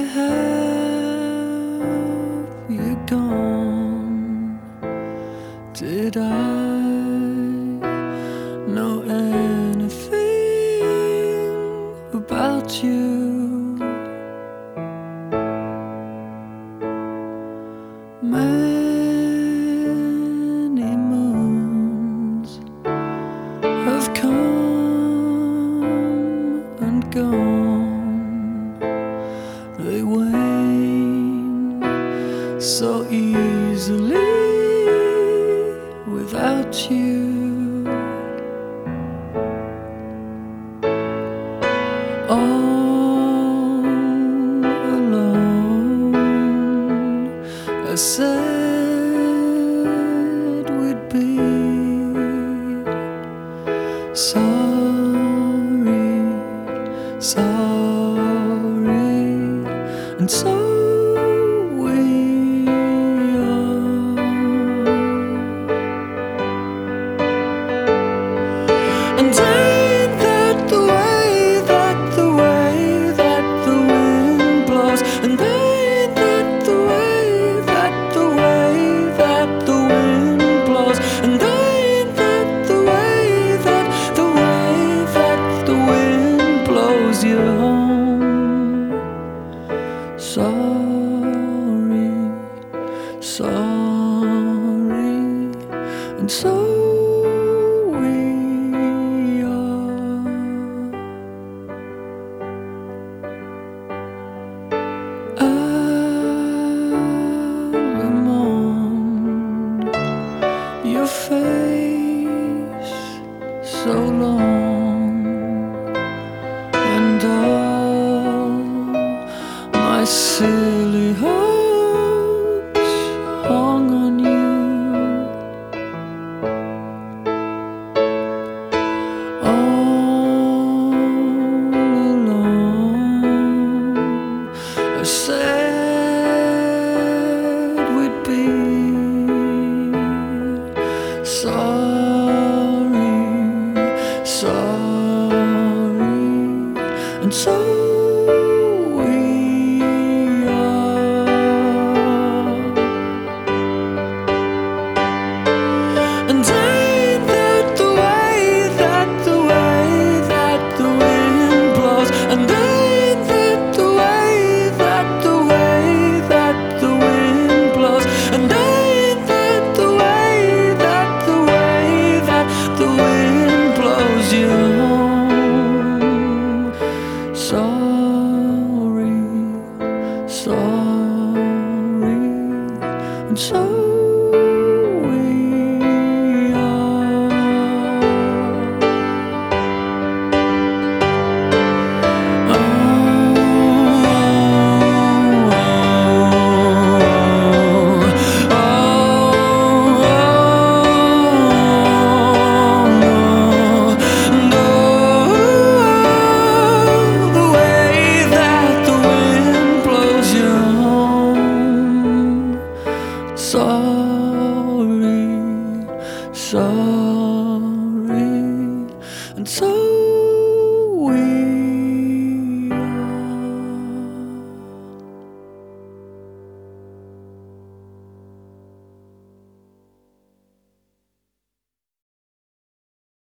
have you gone? Did I know anything about you? Many moons have come and gone. They wane so easily without you. All alone, I said we'd be sorry, sorry, and so we are. And ain't that the way that the wind blows? And ain't that the way that the wind blows? And ain't that the way that the wind blows you home? Sorry, sorry, and so we are. Allemande, your face so long, and all my silly hopes hung on you. All alone, I said we'd be sorry, sorry, and so we are. And ain't that the way that the wind blows? And ain't that the way that the wind blows? And ain't that the way that the wind blows you home? Sorry, sorry, and so we are. Oh, the way that the wind blows you home. Sorry, sorry.